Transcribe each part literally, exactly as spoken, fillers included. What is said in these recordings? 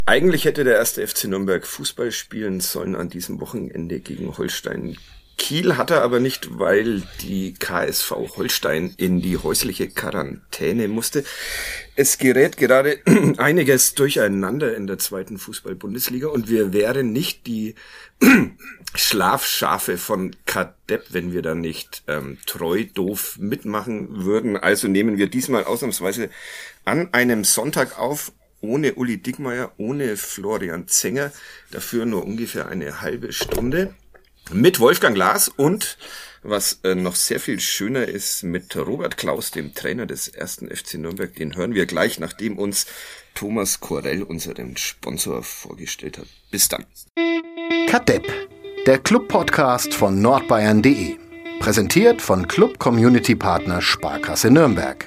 Eigentlich hätte der erste F C Nürnberg Fußball spielen sollen an diesem Wochenende gegen Holstein Kiel, hat er aber nicht, weil die K S V Holstein in die häusliche Quarantäne musste. Es gerät gerade einiges durcheinander in der zweiten Fußball-Bundesliga und wir wären nicht die Schlafschafe von Kadepp, wenn wir da nicht ähm, treu doof mitmachen würden. Also nehmen wir diesmal ausnahmsweise an einem Sonntag auf, ohne Uli Dickmeyer, ohne Florian Zenger, dafür nur ungefähr eine halbe Stunde mit Wolfgang Glas und, was äh, noch sehr viel schöner ist, mit Robert Klaus, dem Trainer des ersten F C Nürnberg. Den hören wir gleich, nachdem uns Thomas Korell unseren Sponsor vorgestellt hat. Bis dann. Kadepp, der Club-Podcast von nordbayern punkt de. Präsentiert von Club-Community-Partner Sparkasse Nürnberg.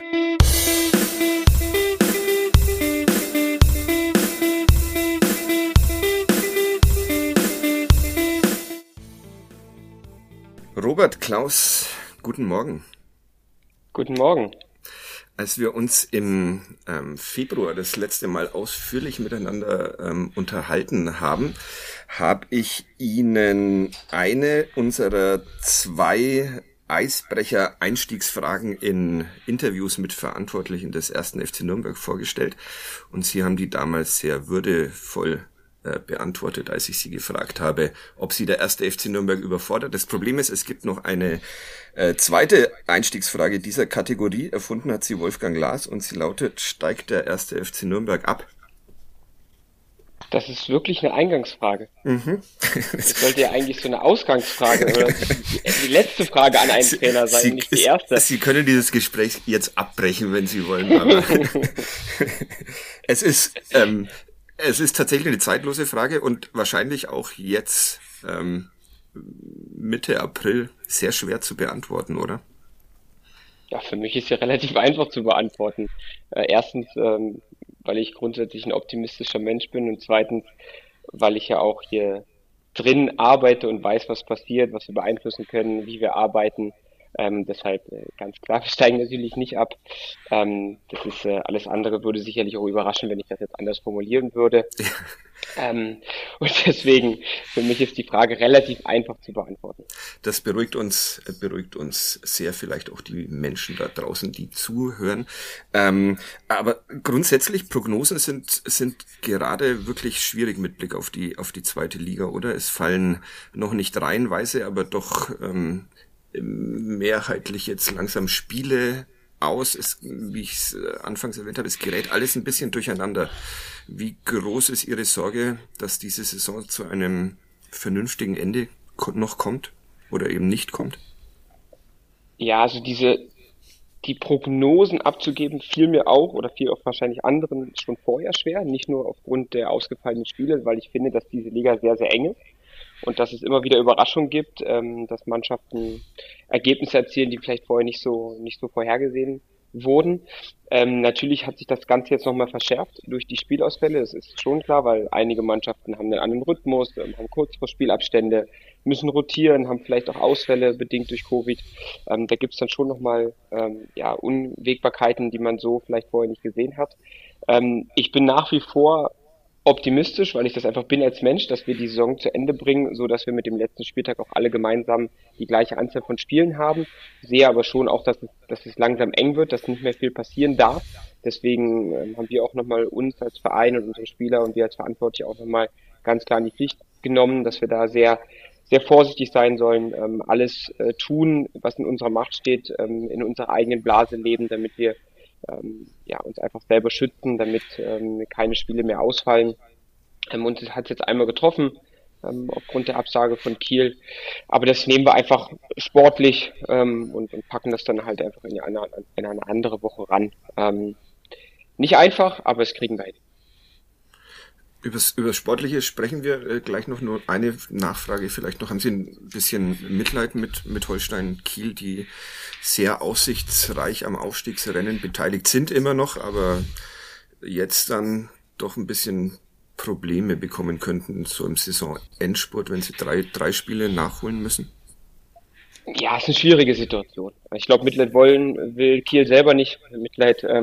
Robert Klaus, guten Morgen. Guten Morgen. Als wir uns im ähm, Februar das letzte Mal ausführlich miteinander ähm, unterhalten haben, habe ich Ihnen eine unserer zwei Eisbrecher-Einstiegsfragen in Interviews mit Verantwortlichen des ersten F C Nürnberg vorgestellt. Und Sie haben die damals sehr würdevoll beantwortet, als ich Sie gefragt habe, ob Sie der erste F C Nürnberg überfordert. Das Problem ist, es gibt noch eine äh, zweite Einstiegsfrage dieser Kategorie. Erfunden hat sie Wolfgang Glas und sie lautet: Steigt der erste F C Nürnberg ab? Das ist wirklich eine Eingangsfrage. Mhm. Das sollte ja eigentlich so eine Ausgangsfrage oder die, die letzte Frage an einen Sie, Trainer sein, Sie, nicht die erste. Sie können dieses Gespräch jetzt abbrechen, wenn Sie wollen. Aber es ist ähm, Es ist tatsächlich eine zeitlose Frage und wahrscheinlich auch jetzt ähm, Mitte April sehr schwer zu beantworten, oder? Ja, für mich ist ja relativ einfach zu beantworten. Äh, erstens, ähm, weil ich grundsätzlich ein optimistischer Mensch bin und zweitens, weil ich ja auch hier drin arbeite und weiß, was passiert, was wir beeinflussen können, wie wir arbeiten. Ähm, deshalb äh, ganz klar, wir steigen natürlich nicht ab. Ähm, das ist äh, alles andere würde sicherlich auch überraschen, wenn ich das jetzt anders formulieren würde. ähm, und deswegen, für mich ist die Frage relativ einfach zu beantworten. Das beruhigt uns, beruhigt uns sehr, vielleicht auch die Menschen da draußen, die zuhören. Ähm, aber grundsätzlich, Prognosen sind, sind gerade wirklich schwierig mit Blick auf die, auf die zweite Liga, oder? Es fallen noch nicht reihenweise, aber doch ähm, mehrheitlich jetzt langsam Spiele aus. Es, wie ich es anfangs erwähnt habe, es gerät alles ein bisschen durcheinander. Wie groß ist Ihre Sorge, dass diese Saison zu einem vernünftigen Ende noch kommt oder eben nicht kommt? Ja, also diese die Prognosen abzugeben, fiel mir auch oder fiel auch wahrscheinlich anderen schon vorher schwer, nicht nur aufgrund der ausgefallenen Spiele, weil ich finde, dass diese Liga sehr, sehr eng ist. Und dass es immer wieder Überraschungen gibt, ähm, dass Mannschaften Ergebnisse erzielen, die vielleicht vorher nicht so nicht so vorhergesehen wurden. Ähm, natürlich hat sich das Ganze jetzt nochmal verschärft durch die Spielausfälle. Das ist schon klar, weil einige Mannschaften haben einen anderen Rhythmus, ähm, haben kurz vor Spielabstände, müssen rotieren, haben vielleicht auch Ausfälle bedingt durch Covid. Ähm, da gibt's dann schon nochmal ähm, ja, Unwägbarkeiten, die man so vielleicht vorher nicht gesehen hat. Ähm, ich bin nach wie vor optimistisch, weil ich das einfach bin als Mensch, dass wir die Saison zu Ende bringen, so dass wir mit dem letzten Spieltag auch alle gemeinsam die gleiche Anzahl von Spielen haben. Sehe aber schon auch, dass es, dass es langsam eng wird, dass nicht mehr viel passieren darf. Deswegen ähm, haben wir auch nochmal uns als Verein und unsere Spieler und wir als Verantwortliche auch nochmal ganz klar in die Pflicht genommen, dass wir da sehr sehr vorsichtig sein sollen, ähm, alles äh, tun, was in unserer Macht steht, ähm, in unserer eigenen Blase leben, damit wir Ähm, ja, uns einfach selber schützen, damit ähm, keine Spiele mehr ausfallen. Ähm, uns hat es jetzt einmal getroffen, ähm, aufgrund der Absage von Kiel. Aber das nehmen wir einfach sportlich ähm, und, und packen das dann halt einfach in eine, in eine andere Woche ran. Ähm, nicht einfach, aber es kriegen wir hin. Übers, über Sportliche sprechen wir äh, gleich noch. Nur eine Nachfrage vielleicht noch. Haben Sie ein bisschen Mitleid mit, mit Holstein Kiel, die sehr aussichtsreich am Aufstiegsrennen beteiligt sind immer noch, aber jetzt dann doch ein bisschen Probleme bekommen könnten, so im Saisonendspurt, wenn sie drei, drei Spiele nachholen müssen? Ja, es ist eine schwierige Situation. Ich glaube, Mitleid wollen will Kiel selber nicht. Mitleid ähm,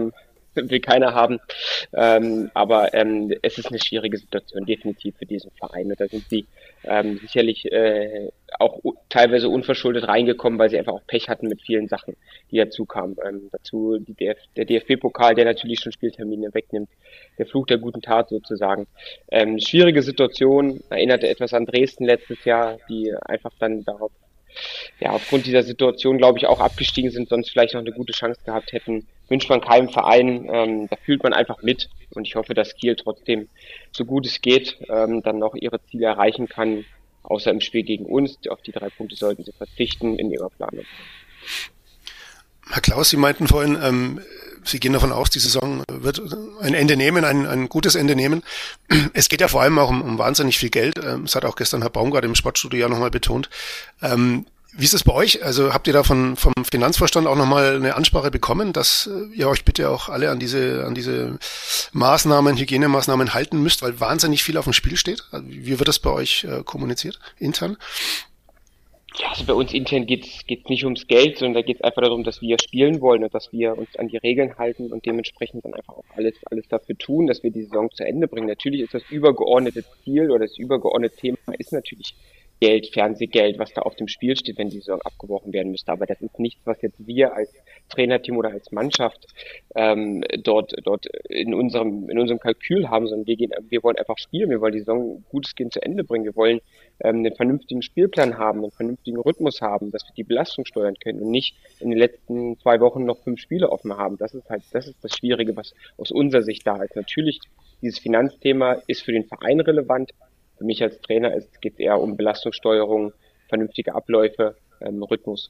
will keiner haben. Ähm, aber ähm, es ist eine schwierige Situation, definitiv für diesen Verein. Und da sind sie ähm, sicherlich äh, auch u- teilweise unverschuldet reingekommen, weil sie einfach auch Pech hatten mit vielen Sachen, die dazu kamen. Ähm, dazu die D F, der D F B-Pokal, der natürlich schon Spieltermine wegnimmt. Der Fluch der guten Tat sozusagen. Ähm, schwierige Situation, erinnerte etwas an Dresden letztes Jahr, die einfach dann darauf, ja, aufgrund dieser Situation, glaube ich, auch abgestiegen sind, sonst vielleicht noch eine gute Chance gehabt hätten. Wünscht man keinem Verein, ähm, da fühlt man einfach mit. Und ich hoffe, dass Kiel trotzdem, so gut es geht, ähm, dann noch ihre Ziele erreichen kann, außer im Spiel gegen uns. Auf die drei Punkte sollten sie verzichten in ihrer Planung. Herr Klaus, Sie meinten vorhin, ähm, Sie gehen davon aus, die Saison wird ein Ende nehmen, ein, ein gutes Ende nehmen. Es geht ja vor allem auch um, um wahnsinnig viel Geld. Ähm, das hat auch gestern Herr Baumgart im Sportstudio ja nochmal betont. Ähm, wie ist es bei euch? Also habt ihr da von, vom Finanzvorstand auch nochmal eine Ansprache bekommen, dass ihr euch bitte auch alle an diese, an diese Maßnahmen, Hygienemaßnahmen halten müsst, weil wahnsinnig viel auf dem Spiel steht? Also wie wird das bei euch äh, kommuniziert, intern? Ja, also bei uns intern geht's geht's nicht ums Geld, sondern da geht's einfach darum, dass wir spielen wollen und dass wir uns an die Regeln halten und dementsprechend dann einfach auch alles alles dafür tun, dass wir die Saison zu Ende bringen. Natürlich ist das übergeordnete Ziel oder das übergeordnete Thema ist natürlich Geld, Fernsehgeld, was da auf dem Spiel steht, wenn die Saison abgebrochen werden müsste. Aber das ist nichts, was jetzt wir als Trainerteam oder als Mannschaft ähm, dort dort in unserem in unserem Kalkül haben, sondern wir gehen, wir wollen einfach spielen, wir wollen die Saison gutestgehend zu Ende bringen, wir wollen ähm, einen vernünftigen Spielplan haben, einen vernünftigen Rhythmus haben, dass wir die Belastung steuern können und nicht in den letzten zwei Wochen noch fünf Spiele offen haben. Das ist halt, das ist das Schwierige, was aus unserer Sicht da ist. Natürlich, dieses Finanzthema ist für den Verein relevant. Für mich als Trainer geht es eher um Belastungssteuerung, vernünftige Abläufe, ähm, Rhythmus.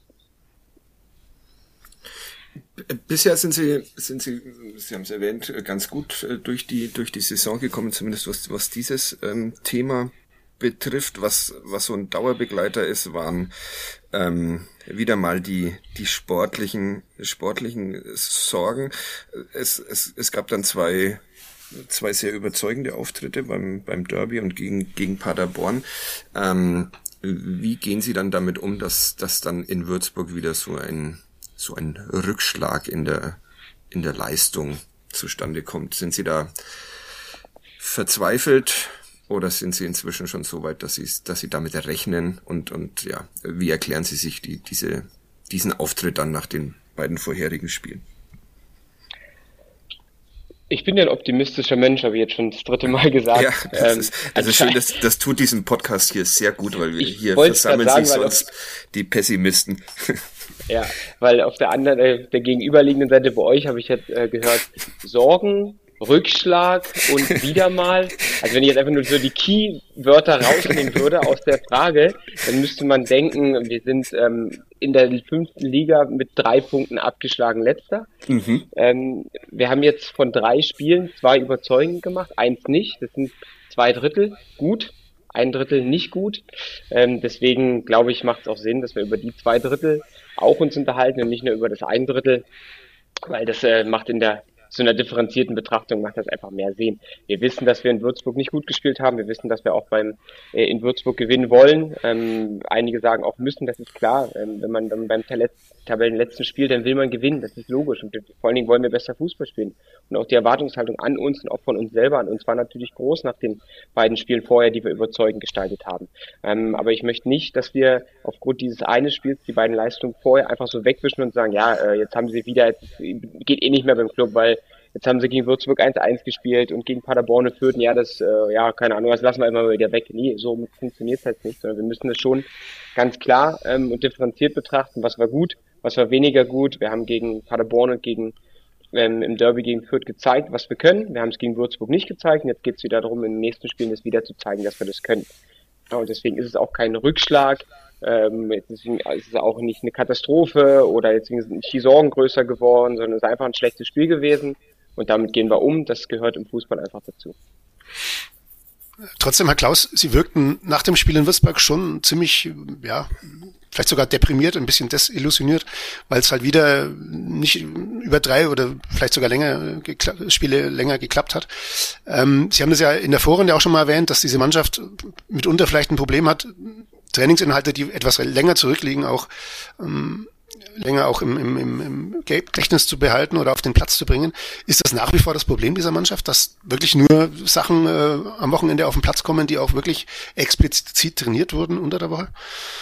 Bisher sind Sie, sind Sie, Sie haben es erwähnt, ganz gut durch die durch die Saison gekommen, zumindest was was dieses ähm, Thema betrifft. Was was so ein Dauerbegleiter ist, waren ähm, wieder mal die die sportlichen sportlichen Sorgen. Es es es gab dann zwei zwei sehr überzeugende Auftritte beim beim Derby und gegen gegen Paderborn. Ähm, wie gehen Sie dann damit um, dass dass dann in Würzburg wieder so ein so ein Rückschlag in der in der Leistung zustande kommt? Sind Sie da verzweifelt oder sind Sie inzwischen schon so weit, dass Sie dass Sie damit rechnen und und ja, wie erklären Sie sich die diese diesen Auftritt dann nach den beiden vorherigen Spielen? Ich bin ja ein optimistischer Mensch, habe ich jetzt schon das dritte Mal gesagt. Ja, das ist, also schön, das, das tut diesem Podcast hier sehr gut, weil wir ich hier versammeln sagen, sich sonst auf, die Pessimisten. Ja, weil auf der anderen, äh, der gegenüberliegenden Seite bei euch habe ich jetzt äh, gehört, Sorgen, Rückschlag und wieder mal. Also wenn ich jetzt einfach nur so die Key-Wörter rausnehmen würde aus der Frage, dann müsste man denken, wir sind ähm, in der fünften Liga mit drei Punkten abgeschlagen letzter. Mhm. Ähm, wir haben jetzt von drei Spielen zwei überzeugend gemacht, eins nicht. Das sind zwei Drittel gut, ein Drittel nicht gut. Ähm, deswegen glaube ich, macht es auch Sinn, dass wir über die zwei Drittel auch uns unterhalten und nicht nur über das ein Drittel, weil das äh, macht in der zu einer differenzierten Betrachtung macht das einfach mehr Sinn. Wir wissen, dass wir in Würzburg nicht gut gespielt haben. Wir wissen, dass wir auch beim äh, in Würzburg gewinnen wollen. Ähm, einige sagen auch müssen, das ist klar. Ähm, wenn man dann beim Tabellenletzten spielt, dann will man gewinnen. Das ist logisch. Und vor allen Dingen wollen wir besser Fußball spielen. Und auch die Erwartungshaltung an uns und auch von uns selber an uns war natürlich groß nach den beiden Spielen vorher, die wir überzeugend gestaltet haben. Ähm, aber ich möchte nicht, dass wir aufgrund dieses einen Spiels die beiden Leistungen vorher einfach so wegwischen und sagen, ja, äh, jetzt haben sie wieder, jetzt geht eh nicht mehr beim Club, weil jetzt haben sie gegen Würzburg eins eins gespielt und gegen Paderborn und Fürth, ja, das, äh, ja, keine Ahnung, das lassen wir immer wieder weg. Nee, so funktioniert es halt nicht, sondern wir müssen das schon ganz klar ähm, und differenziert betrachten, was war gut, was war weniger gut. Wir haben gegen Paderborn und gegen ähm, im Derby gegen Fürth gezeigt, was wir können. Wir haben es gegen Würzburg nicht gezeigt und jetzt geht es wieder darum, in den nächsten Spielen das wieder zu zeigen, dass wir das können. Ja, und deswegen ist es auch kein Rückschlag, ähm, deswegen ist es auch nicht eine Katastrophe oder jetzt sind die Sorgen größer geworden, sondern es ist einfach ein schlechtes Spiel gewesen. Und damit gehen wir um. Das gehört im Fußball einfach dazu. Trotzdem, Herr Klaus, Sie wirkten nach dem Spiel in Würzburg schon ziemlich, ja, vielleicht sogar deprimiert, ein bisschen desillusioniert, weil es halt wieder nicht über drei oder vielleicht sogar länger gekla- Spiele länger geklappt hat. Ähm, Sie haben das ja in der Vorrunde auch schon mal erwähnt, dass diese Mannschaft mitunter vielleicht ein Problem hat, Trainingsinhalte, die etwas länger zurückliegen, auch ähm, länger auch im, im, im, im Gedächtnis zu behalten oder auf den Platz zu bringen. Ist das nach wie vor das Problem dieser Mannschaft, dass wirklich nur Sachen äh, am Wochenende auf den Platz kommen, die auch wirklich explizit trainiert wurden unter der Woche?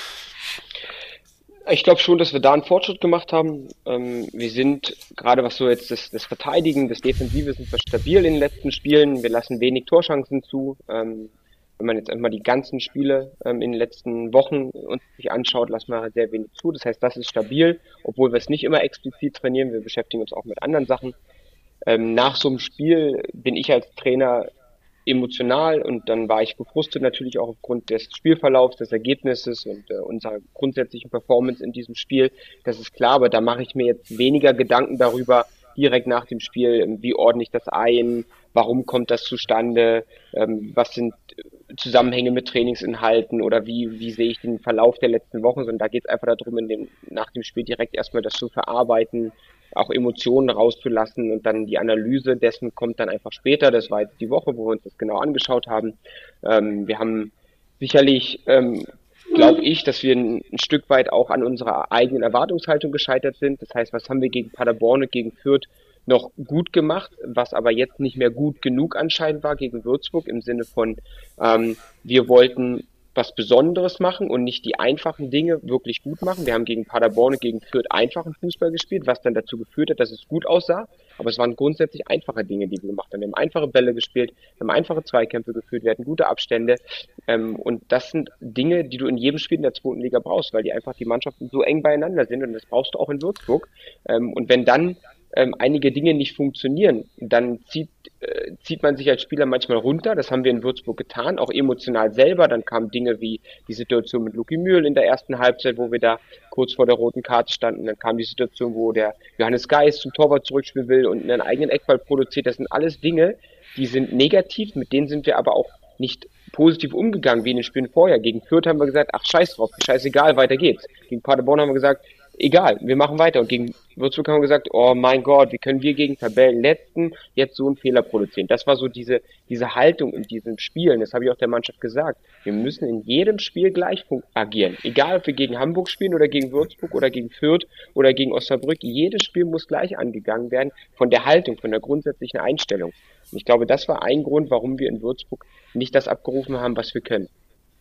Ich glaube schon, dass wir da einen Fortschritt gemacht haben. Ähm, wir sind, gerade was so jetzt das, das Verteidigen, das Defensive, sind wir stabil in den letzten Spielen. Wir lassen wenig Torchancen zu. Ähm, wenn man jetzt einmal die ganzen Spiele ähm, in den letzten Wochen uns sich anschaut, lassen wir sehr wenig zu. Das heißt, das ist stabil, obwohl wir es nicht immer explizit trainieren. Wir beschäftigen uns auch mit anderen Sachen. Ähm, nach so einem Spiel bin ich als Trainer emotional und dann war ich gefrustet natürlich auch aufgrund des Spielverlaufs, des Ergebnisses und äh, unserer grundsätzlichen Performance in diesem Spiel. Das ist klar, aber da mache ich mir jetzt weniger Gedanken darüber, direkt nach dem Spiel, wie ordne ich das ein, warum kommt das zustande, ähm, was sind Zusammenhänge mit Trainingsinhalten oder wie wie sehe ich den Verlauf der letzten Wochen, sondern da geht es einfach darum, in dem, nach dem Spiel direkt erstmal das zu verarbeiten, auch Emotionen rauszulassen und dann die Analyse dessen kommt dann einfach später. Das war jetzt die Woche, wo wir uns das genau angeschaut haben. Ähm, wir haben sicherlich, ähm, glaube ich, dass wir ein, ein Stück weit auch an unserer eigenen Erwartungshaltung gescheitert sind. Das heißt, was haben wir gegen Paderborn und gegen Fürth noch gut gemacht, was aber jetzt nicht mehr gut genug anscheinend war gegen Würzburg im Sinne von, ähm, wir wollten was Besonderes machen und nicht die einfachen Dinge wirklich gut machen. Wir haben gegen Paderborn und gegen Fürth einfachen Fußball gespielt, was dann dazu geführt hat, dass es gut aussah. Aber es waren grundsätzlich einfache Dinge, die wir gemacht haben. Wir haben einfache Bälle gespielt, wir haben einfache Zweikämpfe geführt, wir hatten gute Abstände. Ähm, und das sind Dinge, die du in jedem Spiel in der zweiten Liga brauchst, weil die einfach die Mannschaften so eng beieinander sind und das brauchst du auch in Würzburg. Ähm, und wenn dann ähm, einige Dinge nicht funktionieren, dann zieht äh, zieht man sich als Spieler manchmal runter. Das haben wir in Würzburg getan, auch emotional selber. Dann kamen Dinge wie die Situation mit Luki Mühl in der ersten Halbzeit, wo wir da kurz vor der roten Karte standen. Dann kam die Situation, wo der Johannes Geis zum Torwart zurückspielen will und einen eigenen Eckball produziert. Das sind alles Dinge, die sind negativ, mit denen sind wir aber auch nicht positiv umgegangen, wie in den Spielen vorher. Gegen Fürth haben wir gesagt, ach scheiß drauf, scheißegal, weiter geht's. Gegen Paderborn haben wir gesagt, egal, wir machen weiter. Und gegen Würzburg haben wir gesagt, oh mein Gott, wie können wir gegen Tabellenletzten jetzt so einen Fehler produzieren? Das war so diese diese Haltung in diesen Spielen. Das habe ich auch der Mannschaft gesagt. Wir müssen in jedem Spiel gleich agieren. Egal, ob wir gegen Hamburg spielen oder gegen Würzburg oder gegen Fürth oder gegen Osnabrück. Jedes Spiel muss gleich angegangen werden von der Haltung, von der grundsätzlichen Einstellung. Und ich glaube, das war ein Grund, warum wir in Würzburg nicht das abgerufen haben, was wir können.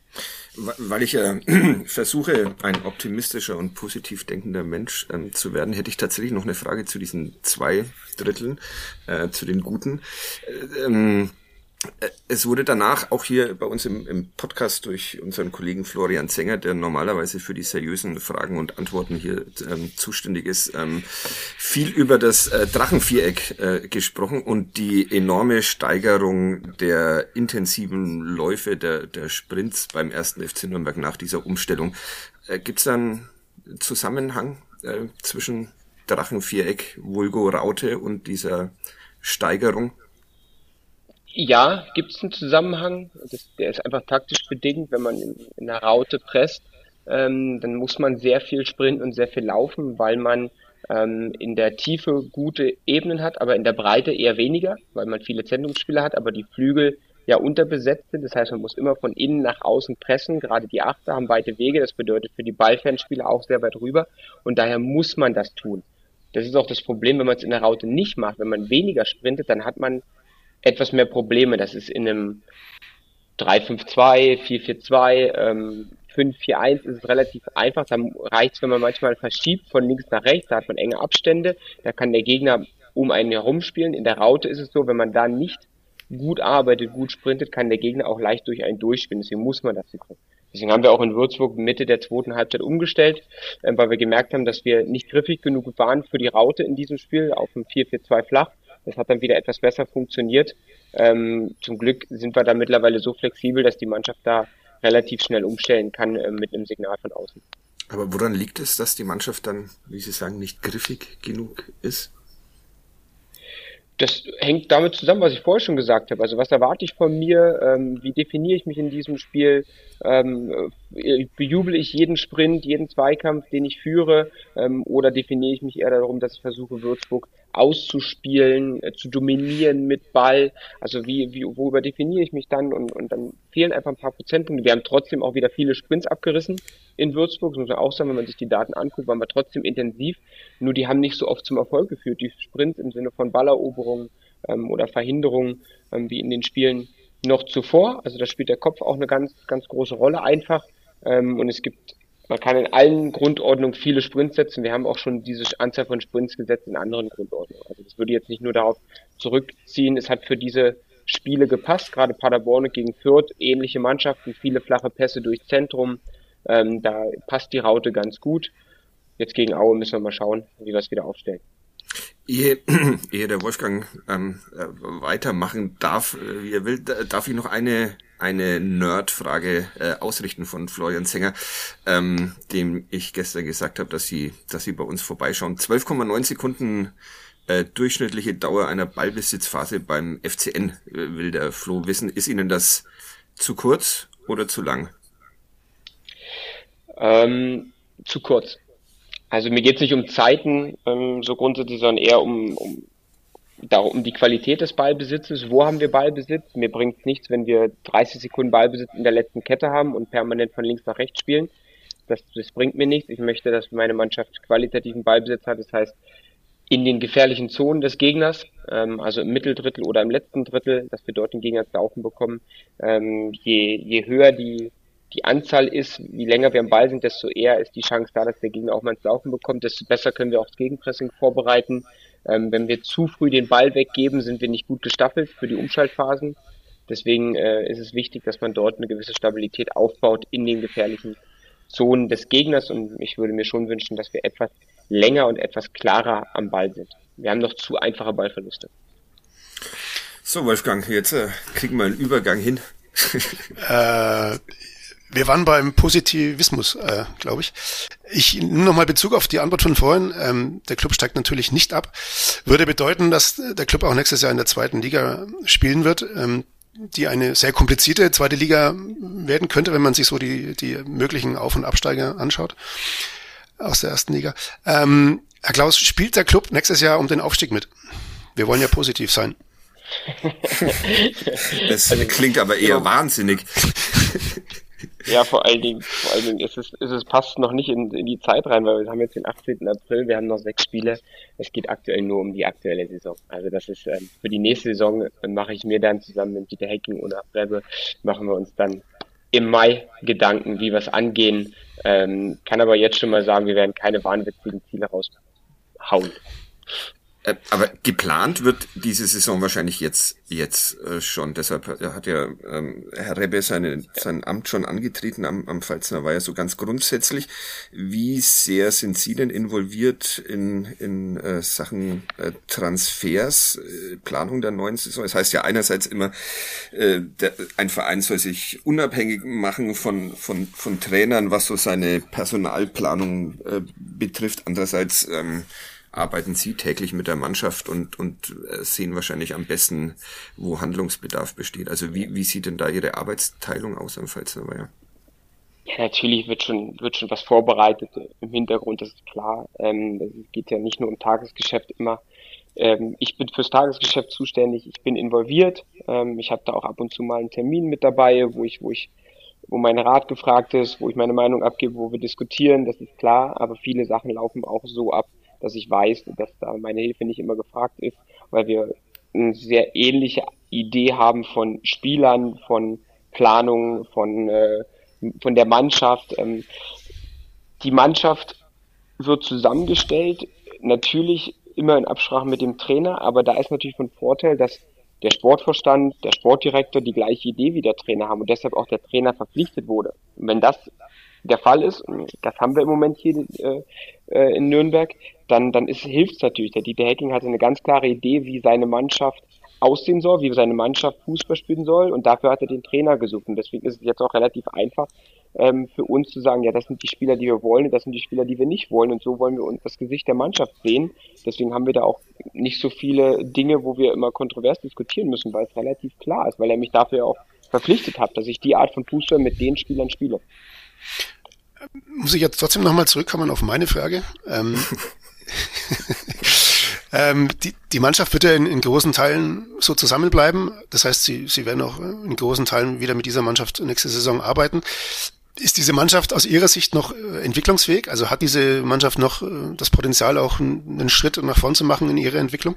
Weil ich äh, versuche, ein optimistischer und positiv denkender Mensch ähm, zu werden, hätte ich tatsächlich noch eine Frage zu diesen zwei Dritteln, äh, zu den Guten. Äh, ähm, es wurde danach auch hier bei uns im, im Podcast durch unseren Kollegen Florian Zenger, der normalerweise für die seriösen Fragen und Antworten hier ähm, zuständig ist, ähm, viel über das äh, Drachenviereck äh, gesprochen und die enorme Steigerung der intensiven Läufe, der, der Sprints beim ersten F C Nürnberg nach dieser Umstellung. Äh, Gibt es da einen Zusammenhang äh, zwischen Drachenviereck, Vulgo Raute und dieser Steigerung? Ja, gibt es einen Zusammenhang. Das, der ist einfach taktisch bedingt. Wenn man in, in der Raute presst, ähm, dann muss man sehr viel sprinten und sehr viel laufen, weil man ähm, in der Tiefe gute Ebenen hat, aber in der Breite eher weniger, weil man viele Zentrumsspieler hat, aber die Flügel ja unterbesetzt sind. Das heißt, man muss immer von innen nach außen pressen. Gerade die Achter haben weite Wege. Das bedeutet für die Ballfernspieler auch sehr weit rüber. Und daher muss man das tun. Das ist auch das Problem, wenn man es in der Raute nicht macht. Wenn man weniger sprintet, dann hat man etwas mehr Probleme. Das ist in einem drei fünf zwei, vier vier zwei, ähm, fünf vier eins ist es relativ einfach. Da reicht es, wenn man manchmal verschiebt von links nach rechts, da hat man enge Abstände, da kann der Gegner um einen herumspielen. In der Raute ist es so, wenn man da nicht gut arbeitet, gut sprintet, kann der Gegner auch leicht durch einen durchspielen. Deswegen muss man das machen. Deswegen haben wir auch in Würzburg Mitte der zweiten Halbzeit umgestellt, äh, weil wir gemerkt haben, dass wir nicht griffig genug waren für die Raute in diesem Spiel auf dem vier vier zwei flach. Das hat dann wieder etwas besser funktioniert. Ähm, zum Glück sind wir da mittlerweile so flexibel, dass die Mannschaft da relativ schnell umstellen kann äh, mit einem Signal von außen. Aber woran liegt es, dass die Mannschaft dann, wie Sie sagen, nicht griffig genug ist? Das hängt damit zusammen, was ich vorher schon gesagt habe. Also was erwarte ich von mir? Ähm, wie definiere ich mich in diesem Spiel? Ähm, bejubel ich jeden Sprint, jeden Zweikampf, den ich führe? Ähm, oder definiere ich mich eher darum, dass ich versuche, Würzburg auszuspielen, äh, zu dominieren mit Ball. Also wie, wie, worüber definiere ich mich dann? Und, und dann fehlen einfach ein paar Prozentpunkte. Wir haben trotzdem auch wieder viele Sprints abgerissen in Würzburg. Das muss man auch sagen, wenn man sich die Daten anguckt, waren wir trotzdem intensiv. Nur die haben nicht so oft zum Erfolg geführt. Die Sprints im Sinne von Balleroberung ähm, oder Verhinderung, ähm, wie in den Spielen noch zuvor. Also da spielt der Kopf auch eine ganz, ganz große Rolle einfach. Ähm, und es gibt, man kann in allen Grundordnungen viele Sprints setzen. Wir haben auch schon diese Anzahl von Sprints gesetzt in anderen Grundordnungen. Also das würde jetzt nicht nur darauf zurückziehen. Es hat für diese Spiele gepasst, gerade Paderborn gegen Fürth, ähnliche Mannschaften, viele flache Pässe durchs Zentrum. Ähm, da passt die Raute ganz gut. Jetzt gegen Aue müssen wir mal schauen, wie wir es wieder aufstellen. Ehe, ehe der Wolfgang ähm, weitermachen darf, äh, wie er will, darf ich noch eine eine Nerd-Frage äh, ausrichten von Florian Zenger, ähm, dem ich gestern gesagt habe, dass sie dass sie bei uns vorbeischauen. zwölf Komma neun Sekunden äh, durchschnittliche Dauer einer Ballbesitzphase beim F C N, äh, will der Flo wissen. Ist Ihnen das zu kurz oder zu lang? Ähm, zu kurz. Also mir geht es nicht um Zeiten, ähm, so grundsätzlich, sondern eher um, um, darum, um die Qualität des Ballbesitzes. Wo haben wir Ballbesitz? Mir bringt es nichts, wenn wir dreißig Sekunden Ballbesitz in der letzten Kette haben und permanent von links nach rechts spielen. Das, das bringt mir nichts. Ich möchte, dass meine Mannschaft qualitativen Ballbesitz hat. Das heißt, in den gefährlichen Zonen des Gegners, ähm, also im Mitteldrittel oder im letzten Drittel, dass wir dort den Gegner laufen bekommen. Ähm, je, je höher die die Anzahl ist, wie länger wir am Ball sind, desto eher ist die Chance da, dass der Gegner auch mal ins Laufen bekommt, desto besser können wir auch das Gegenpressing vorbereiten. Ähm, wenn wir zu früh den Ball weggeben, sind wir nicht gut gestaffelt für die Umschaltphasen. Deswegen äh, ist es wichtig, dass man dort eine gewisse Stabilität aufbaut in den gefährlichen Zonen des Gegners, und ich würde mir schon wünschen, dass wir etwas länger und etwas klarer am Ball sind. Wir haben noch zu einfache Ballverluste. So, Wolfgang, jetzt äh, kriegen wir einen Übergang hin. äh, Wir waren beim Positivismus, äh, glaube ich. Ich nehme nochmal Bezug auf die Antwort von vorhin. Ähm, der Club steigt natürlich nicht ab. Würde bedeuten, dass der Club auch nächstes Jahr in der zweiten Liga spielen wird, ähm, die eine sehr komplizierte zweite Liga werden könnte, wenn man sich so die, die möglichen Auf- und Absteiger anschaut aus der ersten Liga. Ähm, Herr Klaus, spielt der Club nächstes Jahr um den Aufstieg mit? Wir wollen ja positiv sein. Das also, klingt aber eher ja. wahnsinnig. Ja, vor allen Dingen, vor allen Dingen ist es, ist es passt noch nicht in, in die Zeit rein, weil wir haben jetzt den achtzehnten April, wir haben noch sechs Spiele. Es geht aktuell nur um die aktuelle Saison. Also das ist ähm, für die nächste Saison äh, mache ich mir dann zusammen mit Dieter Hecking oder Rebbe, machen wir uns dann im Mai Gedanken, wie wir es angehen. Ähm, kann aber jetzt schon mal sagen, wir werden keine wahnwitzigen Ziele raushauen. Aber geplant wird diese Saison wahrscheinlich jetzt jetzt äh, schon. Deshalb hat ja ähm, Herr Rebbe seine, sein Amt schon angetreten am, am Pfalzner Weiher. So ganz grundsätzlich, wie sehr sind Sie denn involviert in in äh, Sachen äh, Transfers, äh, Planung der neuen Saison? Das heißt ja einerseits immer, äh, der, ein Verein soll sich unabhängig machen von von von Trainern, was so seine Personalplanung äh, betrifft. Andererseits ähm, arbeiten Sie täglich mit der Mannschaft und und sehen wahrscheinlich am besten, wo Handlungsbedarf besteht. Also wie wie sieht denn da Ihre Arbeitsteilung aus am Pfalzner Weiher? Ja, natürlich wird schon wird schon was vorbereitet im Hintergrund, das ist klar. Ähm, es geht ja nicht nur um Tagesgeschäft immer. Ähm, ich bin fürs Tagesgeschäft zuständig, ich bin involviert. Ähm, ich habe da auch ab und zu mal einen Termin mit dabei, wo ich wo ich wo mein Rat gefragt ist, wo ich meine Meinung abgebe, wo wir diskutieren, das ist klar. Aber viele Sachen laufen auch so ab, dass ich weiß, dass da meine Hilfe nicht immer gefragt ist, weil wir eine sehr ähnliche Idee haben von Spielern, von Planung, von äh, von der Mannschaft. Ähm, die Mannschaft wird zusammengestellt, natürlich immer in Absprache mit dem Trainer, aber da ist natürlich von Vorteil, dass der Sportvorstand, der Sportdirektor die gleiche Idee wie der Trainer haben und deshalb auch der Trainer verpflichtet wurde. Und wenn das der Fall ist, das haben wir im Moment hier äh, in Nürnberg, dann, dann ist, hilft es natürlich. Der Dieter Hecking hatte eine ganz klare Idee, wie seine Mannschaft aussehen soll, wie seine Mannschaft Fußball spielen soll, und dafür hat er den Trainer gesucht. Und deswegen ist es jetzt auch relativ einfach ähm, für uns zu sagen, ja, das sind die Spieler, die wir wollen, und das sind die Spieler, die wir nicht wollen, und so wollen wir uns das Gesicht der Mannschaft sehen. Deswegen haben wir da auch nicht so viele Dinge, wo wir immer kontrovers diskutieren müssen, weil es relativ klar ist, weil er mich dafür auch verpflichtet hat, dass ich die Art von Fußball mit den Spielern spiele. Muss ich jetzt trotzdem nochmal zurückkommen auf meine Frage? Ähm, Ähm, die, die Mannschaft wird ja in, in großen Teilen so zusammenbleiben. Das heißt, sie, sie werden auch in großen Teilen wieder mit dieser Mannschaft nächste Saison arbeiten. Ist diese Mannschaft aus Ihrer Sicht noch äh, entwicklungsfähig? Also hat diese Mannschaft noch äh, das Potenzial, auch einen, einen Schritt nach vorn zu machen in ihrer Entwicklung?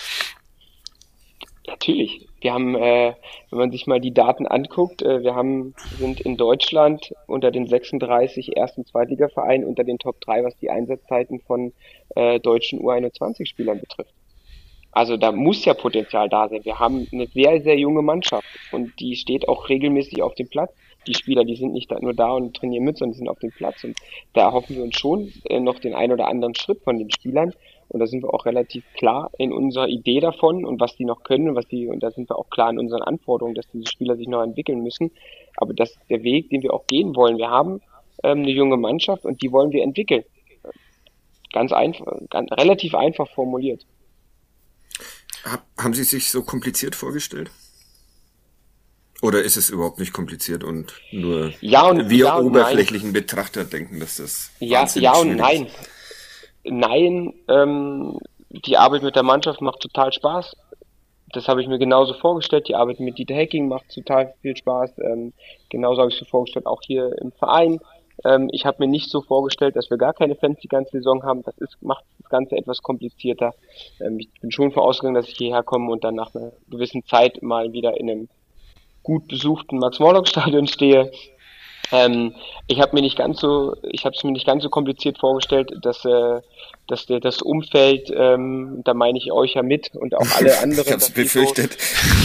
Natürlich. Wir haben, äh, wenn man sich mal die Daten anguckt, äh, wir haben, sind in Deutschland unter den sechsunddreißig Erst- und Zweitligavereinen unter den Top drei, was die Einsatzzeiten von äh, deutschen U einundzwanzig-Spielern betrifft. Also da muss ja Potenzial da sein. Wir haben eine sehr, sehr junge Mannschaft und die steht auch regelmäßig auf dem Platz. Die Spieler, die sind nicht nur da und trainieren mit, sondern die sind auf dem Platz. Und da erhoffen wir uns schon äh, noch den ein oder anderen Schritt von den Spielern. Und da sind wir auch relativ klar in unserer Idee davon und was die noch können und was die, und da sind wir auch klar in unseren Anforderungen, dass diese Spieler sich noch entwickeln müssen. Aber das ist der Weg, den wir auch gehen wollen. Wir haben ähm, eine junge Mannschaft und die wollen wir entwickeln. Ganz einfach, ganz, relativ einfach formuliert. Haben Sie sich so kompliziert vorgestellt? Oder ist es überhaupt nicht kompliziert und nur ja und, wir ja oberflächlichen und Betrachter denken, dass das ja, ja und nein. Ist? Nein, ähm, die Arbeit mit der Mannschaft macht total Spaß. Das habe ich mir genauso vorgestellt. Die Arbeit mit Dieter Hecking macht total viel Spaß. Ähm, genauso habe ich es mir vorgestellt, auch hier im Verein. Ähm, ich habe mir nicht so vorgestellt, dass wir gar keine Fans die ganze Saison haben. Das ist, macht das Ganze etwas komplizierter. Ähm, ich bin schon vorausgegangen, dass ich hierher komme und dann nach einer gewissen Zeit mal wieder in einem gut besuchten Max-Morlock-Stadion stehe. Ähm, ich habe mir nicht ganz so, ich habe es mir nicht ganz so kompliziert vorgestellt, dass, äh, dass der, das Umfeld, ähm, da meine ich euch ja mit und auch alle anderen. Ich hab's befürchtet.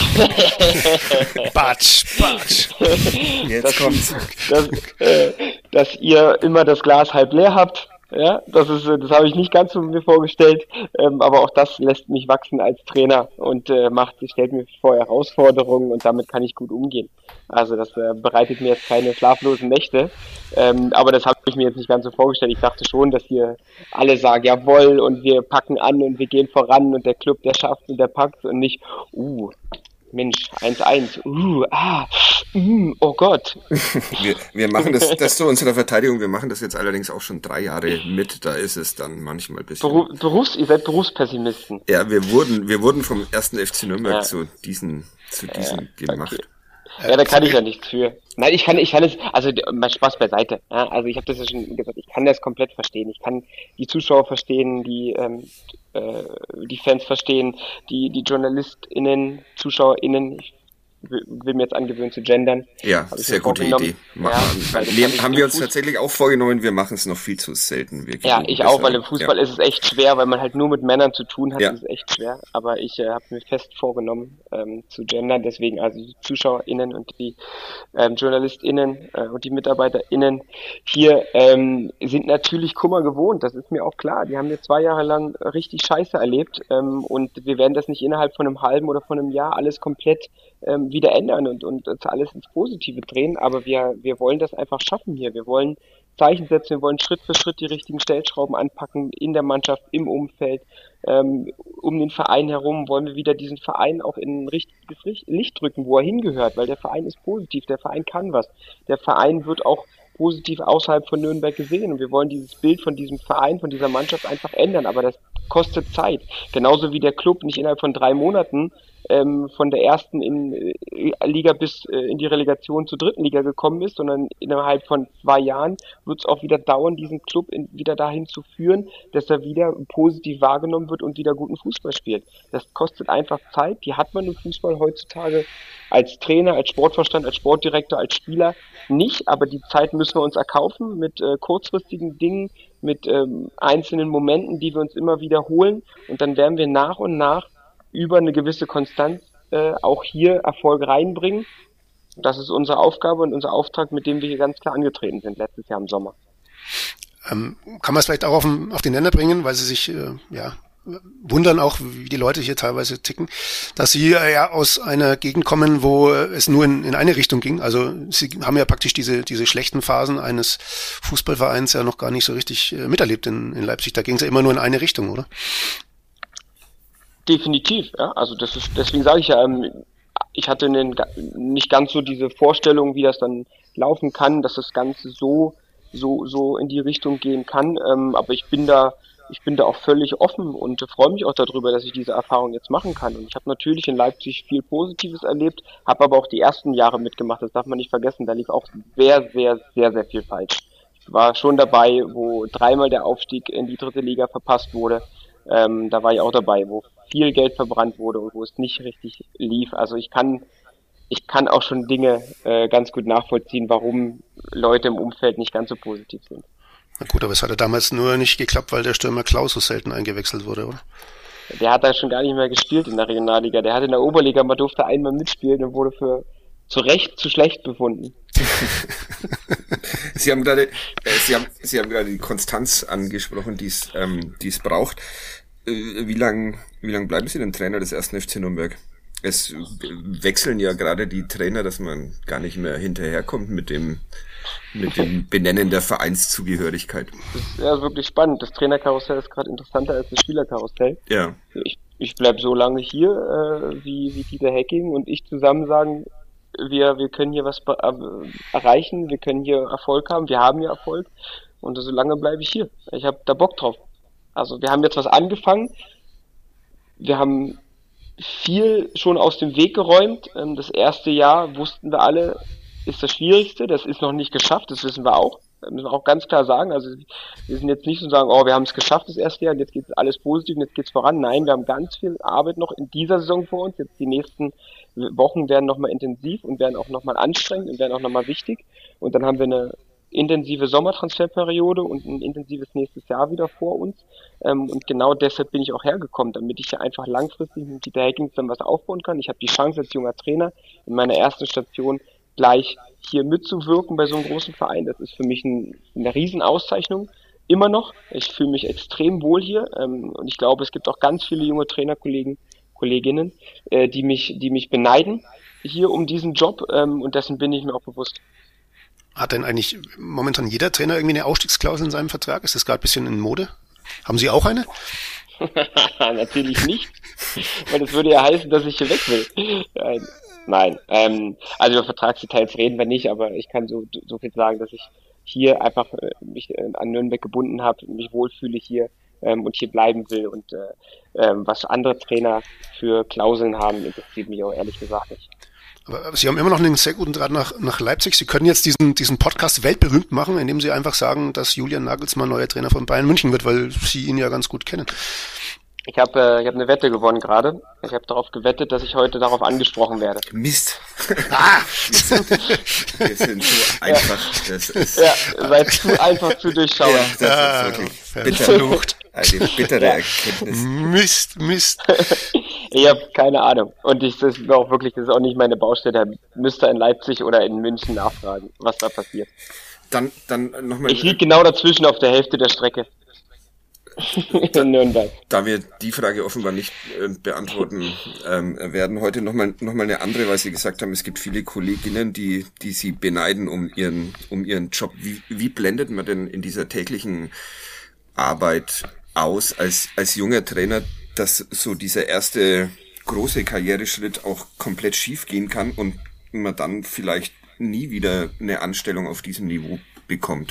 Batsch, batsch. Jetzt dass, kommt's. Dass, äh, dass ihr immer das Glas halb leer habt. Ja, das ist, das habe ich nicht ganz so mir vorgestellt, ähm, aber auch das lässt mich wachsen als Trainer und äh, macht, stellt mir vor Herausforderungen und damit kann ich gut umgehen. Also das äh, bereitet mir jetzt keine schlaflosen Nächte, ähm, aber das habe ich mir jetzt nicht ganz so vorgestellt. Ich dachte schon, dass hier alle sagen, jawohl und wir packen an und wir gehen voran und der Club, der schafft und der packt und nicht, uh, Mensch, eins eins, uh, ah, mm, oh Gott. Wir, wir machen das, das zu unserer Verteidigung, wir machen das jetzt allerdings auch schon drei Jahre mit, da ist es dann manchmal ein bisschen... Beruf, Berufs, ihr seid Berufspessimisten. Ja, wir wurden, wir wurden vom ersten F C Nürnberg ja. zu diesen, zu diesen ja, gemacht. Okay. Ja, da kann ich ja nichts für. Nein, ich kann, ich kann es, also mein Spaß beiseite. Ja, also ich habe das ja schon gesagt, ich kann das komplett verstehen. Ich kann die Zuschauer verstehen, die ähm, äh, die Fans verstehen, die die JournalistInnen, ZuschauerInnen. Ich will mir jetzt angewöhnen zu gendern. Ja, sehr gute Idee. Ja, wir, haben wir uns Fuß- tatsächlich auch vorgenommen, wir machen es noch viel zu selten. Wir ja, ich auch, weil im Fußball ja. ist es echt schwer, weil man halt nur mit Männern zu tun hat, ja. ist es echt schwer. Aber ich äh, habe mir fest vorgenommen, ähm, zu gendern, deswegen also die ZuschauerInnen und die ähm, JournalistInnen äh, und die MitarbeiterInnen hier ähm, sind natürlich Kummer gewohnt, das ist mir auch klar. Die haben mir zwei Jahre lang richtig Scheiße erlebt ähm, und wir werden das nicht innerhalb von einem halben oder von einem Jahr alles komplett ähm, wieder ändern und, und alles ins Positive drehen, aber wir, wir wollen das einfach schaffen hier. Wir wollen Zeichen setzen, wir wollen Schritt für Schritt die richtigen Stellschrauben anpacken in der Mannschaft, im Umfeld, ähm, um den Verein herum wollen wir wieder diesen Verein auch in ein richtiges Licht drücken, wo er hingehört, weil der Verein ist positiv, der Verein kann was. Der Verein wird auch positiv außerhalb von Nürnberg gesehen und wir wollen dieses Bild von diesem Verein, von dieser Mannschaft einfach ändern, aber das kostet Zeit. Genauso wie der Club nicht innerhalb von drei Monaten ähm, von der ersten in, äh, Liga bis äh, in die Relegation zur dritten Liga gekommen ist, sondern innerhalb von zwei Jahren wird es auch wieder dauern, diesen Club in, wieder dahin zu führen, dass er wieder positiv wahrgenommen wird und wieder guten Fußball spielt. Das kostet einfach Zeit, die hat man im Fußball heutzutage als Trainer, als Sportvorstand, als Sportdirektor, als Spieler nicht, aber die Zeit müssen wir uns erkaufen mit äh, kurzfristigen Dingen, mit ähm, einzelnen Momenten, die wir uns immer wiederholen und dann werden wir nach und nach über eine gewisse Konstanz äh, auch hier Erfolg reinbringen. Das ist unsere Aufgabe und unser Auftrag, mit dem wir hier ganz klar angetreten sind, letztes Jahr im Sommer. Ähm, kann man es vielleicht auch auf, den, auf den Nenner bringen, weil sie sich äh, ja wundern auch, wie die Leute hier teilweise ticken, dass sie äh, ja aus einer Gegend kommen, wo äh, es nur in, in eine Richtung ging. Also sie haben ja praktisch diese diese schlechten Phasen eines Fußballvereins ja noch gar nicht so richtig äh, miterlebt in, in Leipzig. Da ging es ja immer nur in eine Richtung, oder? Definitiv, ja. Also das ist, deswegen sage ich ja, ähm, ich hatte einen, nicht ganz so diese Vorstellung, wie das dann laufen kann, dass das Ganze so so so in die Richtung gehen kann. Ähm, aber ich bin da ich bin da auch völlig offen und freue mich auch darüber, dass ich diese Erfahrung jetzt machen kann. Und ich habe natürlich in Leipzig viel Positives erlebt, habe aber auch die ersten Jahre mitgemacht, das darf man nicht vergessen, da lief auch sehr, sehr, sehr, sehr viel falsch. Ich war schon dabei, wo dreimal der Aufstieg in die dritte Liga verpasst wurde. Ähm, da war ich auch dabei, wo viel Geld verbrannt wurde und wo es nicht richtig lief. Also ich kann ich kann auch schon Dinge äh, ganz gut nachvollziehen, warum Leute im Umfeld nicht ganz so positiv sind. Na gut, aber es hatte damals nur nicht geklappt, weil der Stürmer Klaus so selten eingewechselt wurde, oder? Der hat da schon gar nicht mehr gespielt in der Regionalliga. Der hat in der Oberliga, man durfte einmal mitspielen und wurde für zu Recht zu schlecht befunden. Sie haben gerade, äh, Sie haben, Sie haben gerade die Konstanz angesprochen, die es, ähm, die es braucht. Äh, wie lang, wie lang bleiben Sie denn Trainer des ersten F C Nürnberg? Es wechseln ja gerade die Trainer, dass man gar nicht mehr hinterherkommt mit dem, mit dem Benennen der Vereinszugehörigkeit. Das ist ja wirklich spannend. Das Trainerkarussell ist gerade interessanter als das Spielerkarussell. Ja. Ich, ich bleib so lange hier, äh, wie, wie Dieter Hecking und ich zusammen sagen, wir, wir können hier was be- äh, erreichen, wir können hier Erfolg haben, wir haben hier Erfolg und so lange bleibe ich hier. Ich habe da Bock drauf. Also wir haben jetzt was angefangen, wir haben viel schon aus dem Weg geräumt. Das erste Jahr wussten wir alle, ist das Schwierigste. Das ist noch nicht geschafft, das wissen wir auch. Das müssen wir auch ganz klar sagen. Also wir sind jetzt nicht so sagen, oh, wir haben es geschafft das erste Jahr und jetzt geht alles positiv und jetzt geht's voran. Nein, wir haben ganz viel Arbeit noch in dieser Saison vor uns. Jetzt die nächsten Wochen werden nochmal intensiv und werden auch nochmal anstrengend und werden auch nochmal wichtig. Und dann haben wir eine intensive Sommertransferperiode und ein intensives nächstes Jahr wieder vor uns. Ähm, und genau deshalb bin ich auch hergekommen, damit ich ja einfach langfristig mit Dieter Hecking dann was aufbauen kann. Ich habe die Chance als junger Trainer in meiner ersten Station gleich hier mitzuwirken bei so einem großen Verein. Das ist für mich ein, eine Riesenauszeichnung. Immer noch. Ich fühle mich extrem wohl hier. Ähm, und ich glaube, es gibt auch ganz viele junge Trainerkollegen, Kolleginnen, äh, die mich, die mich beneiden hier um diesen Job. Ähm, und dessen bin ich mir auch bewusst. Hat denn eigentlich momentan jeder Trainer irgendwie eine Ausstiegsklausel in seinem Vertrag? Ist das gerade ein bisschen in Mode? Haben Sie auch eine? Natürlich nicht, weil das würde ja heißen, dass ich hier weg will. Nein, nein. Ähm, also über Vertragsdetails reden wir nicht, aber ich kann so, so viel sagen, dass ich hier einfach äh, mich äh, an Nürnberg gebunden habe, mich wohlfühle hier ähm, und hier bleiben will. Und äh, äh, was andere Trainer für Klauseln haben, interessiert mich auch ehrlich gesagt nicht. Aber Sie haben immer noch einen sehr guten Draht nach, nach Leipzig. Sie können jetzt diesen, diesen Podcast weltberühmt machen, indem Sie einfach sagen, dass Julian Nagelsmann neuer Trainer von Bayern München wird, weil Sie ihn ja ganz gut kennen. Ich habe äh, ich hab eine Wette gewonnen gerade. Ich habe darauf gewettet, dass ich heute darauf angesprochen werde. Mist. Ah! Wir sind so einfach. Das ist, ja, seid zu einfach zu durchschauen. Ja, das ja, ist wirklich verflucht. Eine bittere ja. Erkenntnis. Mist, Mist. Ich habe keine Ahnung. Und ich, das ist auch wirklich, das ist auch nicht meine Baustelle. Da müsst ihr in Leipzig oder in München nachfragen, was da passiert. Dann, dann nochmal. Ich liege genau dazwischen auf der Hälfte der Strecke. In Nürnberg. Da wir die Frage offenbar nicht äh, beantworten ähm, werden, heute nochmal noch mal eine andere, weil Sie gesagt haben, es gibt viele Kolleginnen, die die Sie beneiden um ihren um ihren Job. Wie, wie blendet man denn in dieser täglichen Arbeit aus als als junger Trainer, dass so dieser erste große Karriereschritt auch komplett schief gehen kann und man dann vielleicht nie wieder eine Anstellung auf diesem Niveau bekommt?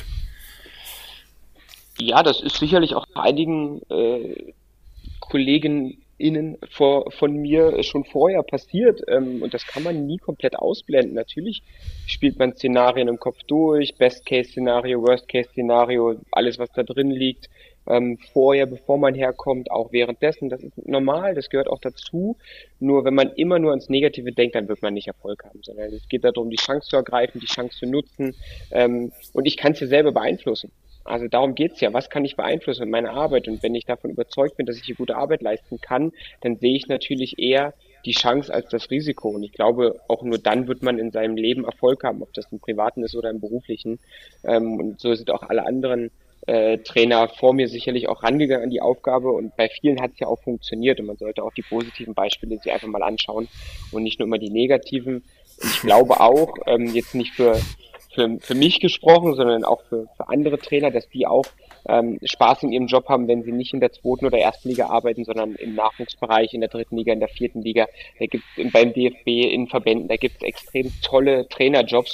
Ja, das ist sicherlich auch einigen äh, KollegenInnen vor, von mir schon vorher passiert, ähm, und das kann man nie komplett ausblenden. Natürlich spielt man Szenarien im Kopf durch, Best-Case-Szenario, Worst-Case-Szenario, alles was da drin liegt, ähm, vorher, bevor man herkommt, auch währenddessen. Das ist normal, das gehört auch dazu. Nur wenn man immer nur ans Negative denkt, dann wird man nicht Erfolg haben, sondern es geht darum, die Chance zu ergreifen, die Chance zu nutzen, ähm, und ich kann es ja selber beeinflussen. Also darum geht's ja. Was kann ich beeinflussen mit meiner Arbeit? Und wenn ich davon überzeugt bin, dass ich hier gute Arbeit leisten kann, dann sehe ich natürlich eher die Chance als das Risiko. Und ich glaube, auch nur dann wird man in seinem Leben Erfolg haben, ob das im Privaten ist oder im Beruflichen. Und so sind auch alle anderen äh, Trainer vor mir sicherlich auch rangegangen an die Aufgabe. Und bei vielen hat es ja auch funktioniert. Und man sollte auch die positiven Beispiele sich einfach mal anschauen und nicht nur immer die negativen. Und ich glaube auch, ähm, jetzt nicht für Für, für mich gesprochen, sondern auch für, für andere Trainer, dass die auch ähm, Spaß in ihrem Job haben, wenn sie nicht in der zweiten oder ersten Liga arbeiten, sondern im Nachwuchsbereich, in der dritten Liga, in der vierten Liga. Da gibt es beim D F B, in Verbänden, da gibt es extrem tolle Trainerjobs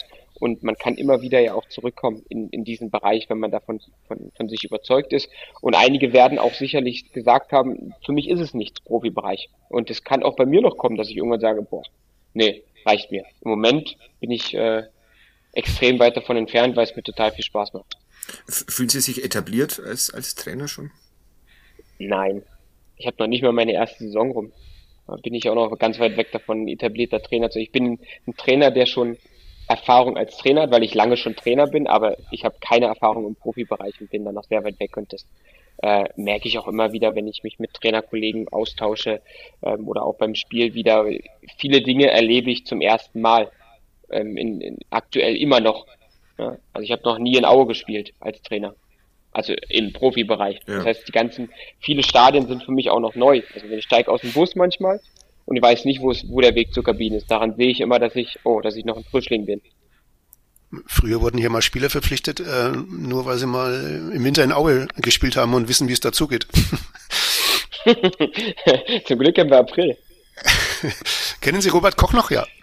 und man kann immer wieder ja auch zurückkommen in, in diesen Bereich, wenn man davon von, von sich überzeugt ist. Und einige werden auch sicherlich gesagt haben, für mich ist es nichts, Profibereich. Und es kann auch bei mir noch kommen, dass ich irgendwann sage, boah, nee, reicht mir. Im Moment bin ich äh, extrem weit davon entfernt, weil es mir total viel Spaß macht. Fühlen Sie sich etabliert als, als Trainer schon? Nein, ich habe noch nicht mal meine erste Saison rum. Da bin ich auch noch ganz weit weg davon, ein etablierter Trainer zu sein. Ich bin ein Trainer, der schon Erfahrung als Trainer hat, weil ich lange schon Trainer bin, aber ich habe keine Erfahrung im Profibereich und bin da noch sehr weit weg. Und das äh, merke ich auch immer wieder, wenn ich mich mit Trainerkollegen austausche ähm, oder auch beim Spiel wieder. Viele Dinge erlebe ich zum ersten Mal, ähm, in, in, aktuell immer noch. Ja? Also ich habe noch nie in Aue gespielt als Trainer. Also im Profibereich. Ja. Das heißt, die ganzen, viele Stadien sind für mich auch noch neu. Also wenn ich steige aus dem Bus manchmal und ich weiß nicht, wo es, wo der Weg zur Kabine ist, daran sehe ich immer, dass ich, oh, dass ich noch ein Frischling bin. Früher wurden hier mal Spieler verpflichtet, äh, nur weil sie mal im Winter in Aue gespielt haben und wissen, wie es dazugeht. Zum Glück haben wir April. Kennen Sie Robert Koch noch? Ja.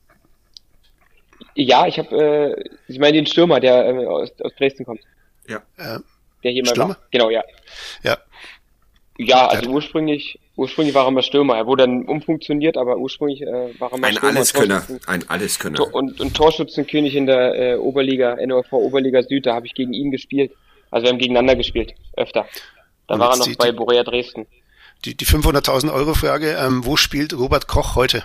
Ja, ich habe, äh, ich meine den Stürmer, der äh, aus, aus Dresden kommt. Ja. Äh, der hier mal Stürmer? war. Genau, ja. Ja. Ja, also ursprünglich, ursprünglich war er mal Stürmer. Er wurde dann umfunktioniert, aber ursprünglich äh, war er mal ein Stürmer. Alleskönner, ein Alleskönner. Tor- und, und Torschützenkönig in der äh, Oberliga, N O V Oberliga Süd, da habe ich gegen ihn gespielt. Also wir haben gegeneinander gespielt, öfter. Da Und war er jetzt noch die- bei die- Borussia Dresden. Die, die fünfhunderttausend Euro Frage, ähm, wo spielt Robert Koch heute?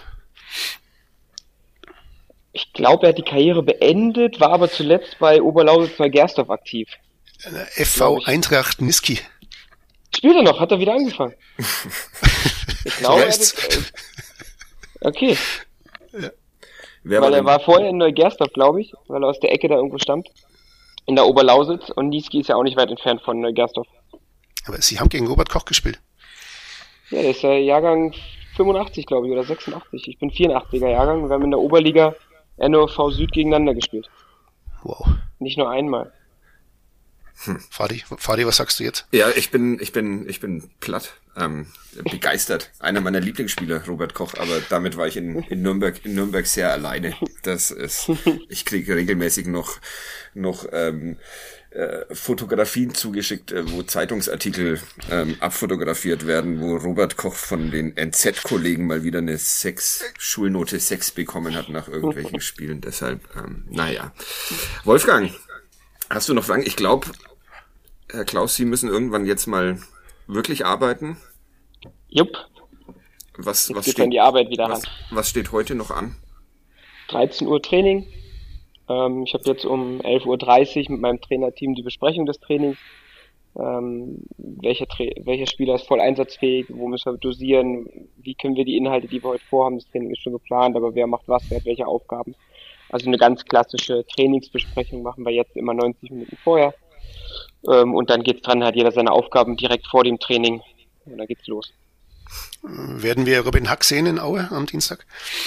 Ich glaube, er hat die Karriere beendet, war aber zuletzt bei Oberlausitz bei Gersdorf aktiv. Äh, F V Glaub ich. Eintracht Niski. Spielt er noch? Hat er wieder angefangen? Ich glaube, er hat Weißt. es, äh, okay. Wer Weil er denn- war vorher in Neugersdorf, glaube ich, weil er aus der Ecke da irgendwo stammt. In der Oberlausitz und Niesky ist ja auch nicht weit entfernt von Neugersdorf. Aber Sie haben gegen Robert Koch gespielt. Ja, der ist äh, Jahrgang fünfundachtzig, glaube ich, oder sechsundachtzig. Ich bin vierundachtziger Jahrgang und wir haben in der Oberliga N O V Süd gegeneinander gespielt. Wow. Nicht nur einmal. Fadi, Fadi, was sagst du jetzt? Ja, ich bin, ich bin, ich bin platt, ähm, begeistert. Einer meiner Lieblingsspieler, Robert Koch, aber damit war ich in, in Nürnberg, in Nürnberg sehr alleine. Das ist, ich kriege regelmäßig noch, noch, ähm, äh, Fotografien zugeschickt, äh, wo Zeitungsartikel, ähm, abfotografiert werden, wo Robert Koch von den N Z-Kollegen mal wieder eine sechs, Schulnote sechs bekommen hat nach irgendwelchen Spielen. Deshalb, ähm, naja. Wolfgang, hast du noch Fragen? Ich glaube, Herr Klaus, Sie müssen irgendwann jetzt mal wirklich arbeiten. Jupp, Was, jetzt was, geht's an steht, die Arbeit wieder was, ran. was steht heute noch an? dreizehn Uhr Training. Ähm, ich habe jetzt um elf Uhr dreißig mit meinem Trainerteam die Besprechung des Trainings. Ähm, welcher, Tra- welcher Spieler ist voll einsatzfähig? Wo müssen wir dosieren? Wie können wir die Inhalte, die wir heute vorhaben, das Training ist schon geplant, aber wer macht was, wer hat welche Aufgaben? Also eine ganz klassische Trainingsbesprechung machen wir jetzt immer neunzig Minuten vorher. Ähm, und dann geht's dran, hat jeder seine Aufgaben direkt vor dem Training. Und dann geht's los. Werden wir Robin Hack sehen in Aue am Dienstag?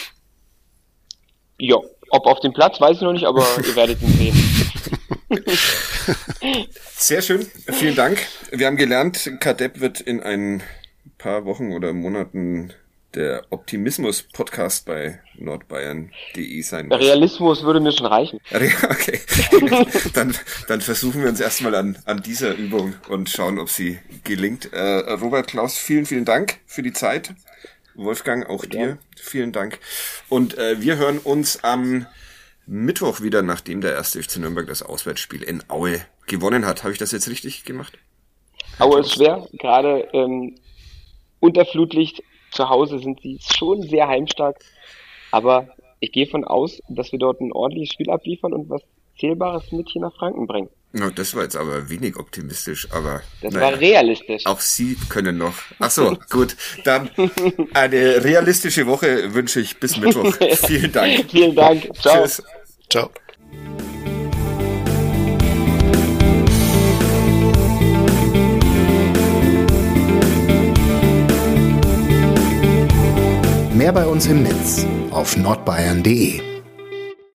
Ja, ob auf dem Platz, weiß ich noch nicht, aber ihr werdet ihn sehen. Sehr schön, vielen Dank. Wir haben gelernt, Kadepp wird in ein paar Wochen oder Monaten der Optimismus-Podcast bei nordbayern punkt de sein. Der Realismus würde mir schon reichen. Okay, dann, dann versuchen wir uns erstmal an, an dieser Übung und schauen, ob sie gelingt. Äh, Robert, Klaus, vielen, vielen Dank für die Zeit. Wolfgang, auch dir, Ja. vielen Dank. Und äh, wir hören uns am Mittwoch wieder, nachdem der erste F C Nürnberg das Auswärtsspiel in Aue gewonnen hat. Habe ich das jetzt richtig gemacht? Aue ist schwer, gerade ähm, unter Flutlicht zu Hause sind sie schon sehr heimstark, aber ich gehe von aus, dass wir dort ein ordentliches Spiel abliefern und was Zählbares mit hier nach Franken bringen. No, das war jetzt aber wenig optimistisch, aber Das naja. war realistisch. Auch Sie können noch. Ach so, gut. Dann eine realistische Woche wünsche ich bis Mittwoch. Vielen Dank. Vielen Dank. Ciao. Tschüss. Ciao. Mehr bei uns im Netz auf nordbayern punkt de.